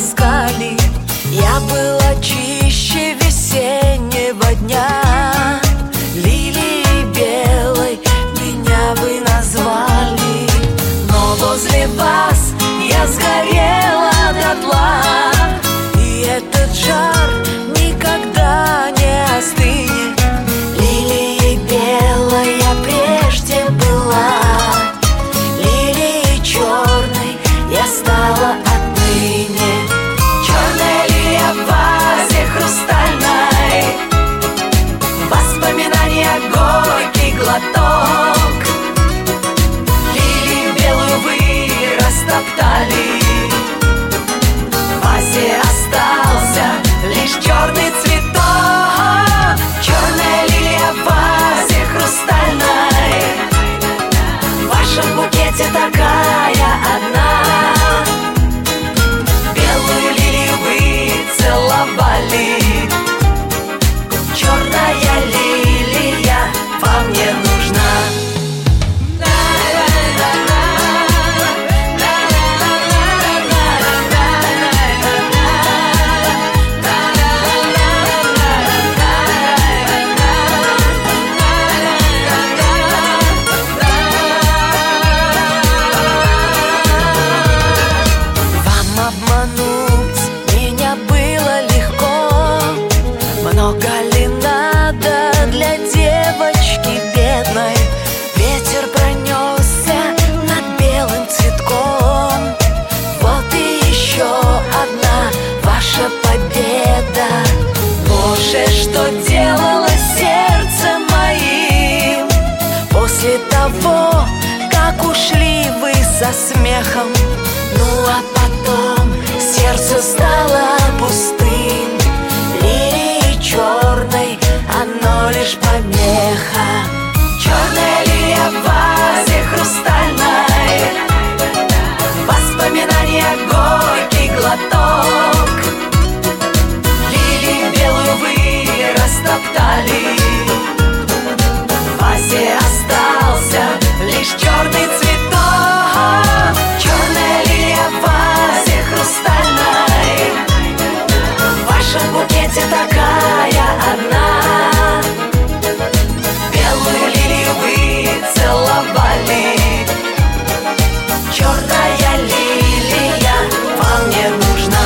ласкали. Я была чище весеннего дня. Лилией белой меня вы назвали. Но возле вас я сгорела дотла, и этот жар никогда не остынет. Лилией белой я прежде была, лилией черной я стала отныне. Черная лилия в вазе хрустальной, воспоминания горький глоток. Лилию белую вы растоптали, в вазе остался лишь черный цветок. Черная лилия в вазе хрустальной, в вашем букете такая одна. Белую лилию вы целовали, черная лилия вам не нужна. Обмануть меня было легко. Много ли надо для девочки бедной? Ветер пронесся над белым цветком. Вот и еще одна ваша победа. Боже, что делало сердце моим после того, как ушли вы со смехом? Ну а потом сердце стало пустым. Лилии черной оно лишь помеха. Черная лилия в вазе хрустальной, воспоминания горький глоток. Лилию белую вы растоптали, в вазе остался лишь черный цветок. Черная лилия в вазе хрустальной, в вашем букете такая одна. Белую лилию вы целовали, черная лилия вам не нужна.